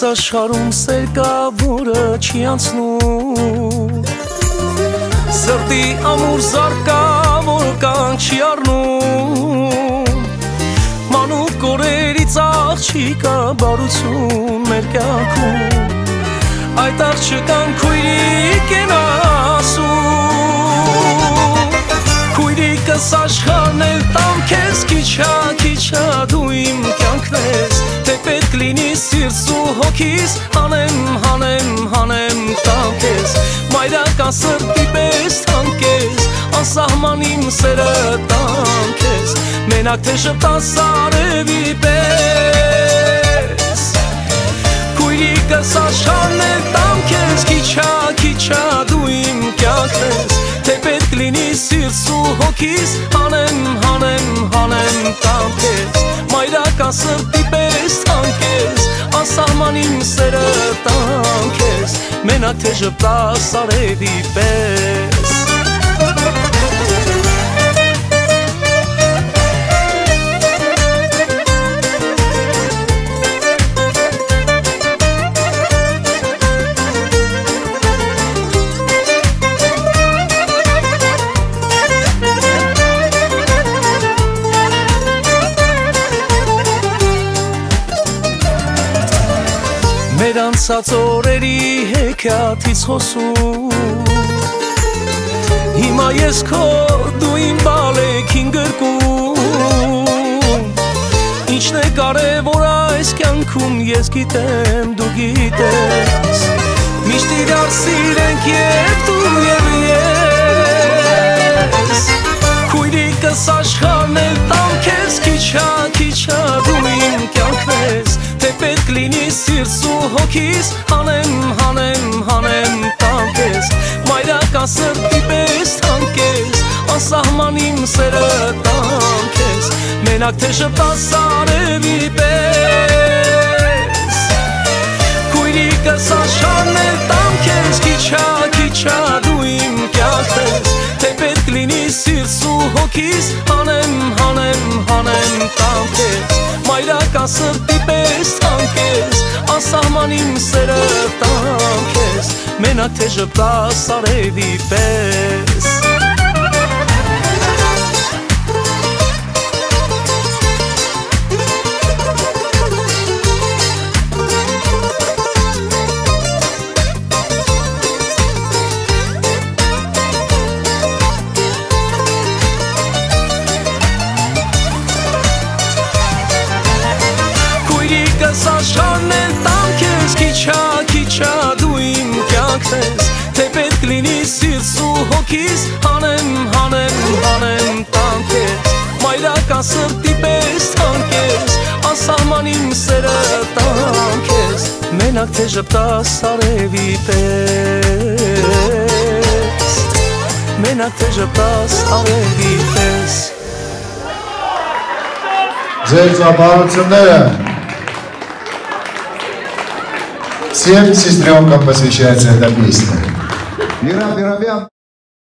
աշխարհում սեր կա, որը չի անցնում Սրտի ամուր զարկա, որ կանք չի առնում Մանուկ կորերից աղջիկա բարություն մեր կյանքում Այդ աղջկան քույրիկ են ասում Քույրիկս աշխարհն էլ տամ քեզ Քիչա դու իմ կյանքն ես Թե պետք լինի սիրտս ու հոգիս Հանեմ տամ քեզ Մայրական սրտի պես թանքես Անսահման իմ սերը տամ քեզ Մենակ թե շպտաս արևի պես Քույրիկս աշխարհն էլ տամ քեզ Քիչա դու իմ կյանքն ես Թե պետք լինի սիրտս ու հոգիս Հանեմ տամ քեզ Մայրական սրտի պես թանքես Անսահման իմ սերը տամ քեզ Մենակ թե ժպտաս արևի պես Մեր անցած օրերի հեքիաթից խոսում Հիմա ես քո դու իմ բալեքին գրկում Ինչն է կարևոր այս կյանքում ես գիտեմ դու գիտես Միշտ իրար սիրենք և դու և ես Քույրիկս աշխարհն էլ տամ քեզ Քիչա դու իմ կյանքն ես Թե պետք լինի սիրտս ու հոգիս Հանեմ տամ քեզ Մայրական սրտի պես թանքես Անսահման իմ սերը տամ քեզ Մենակ թե շպտաս արևի պես Քույրիկս աշխարհն էլ տամ քեզ Քիչա դու իմ կյանքն ես Թե պետք լինի սիրտս ու հոգիս Հանեմ տամ քեզ Մայրական սրտի պես թանքես Անսահման իմ սերը տամ քեզ Մենակ թե ժպտաս արևի պես Քույրիկս աշխարհն էլ տամ քեզ Քիչա դու իմ կյանքն ես Թե պետք լինի սիրտս ու հոգիս Հանեմ տամ քեզ Մայրական սրտի պես թանքես Անսահման իմ սերը տամ քեզ Մենակ թե ժպտաս արևի պես Մենակ թե ժպտաս արևի պես Ձեր ծափահարությունները Всем сестренкам посвящается эта песня.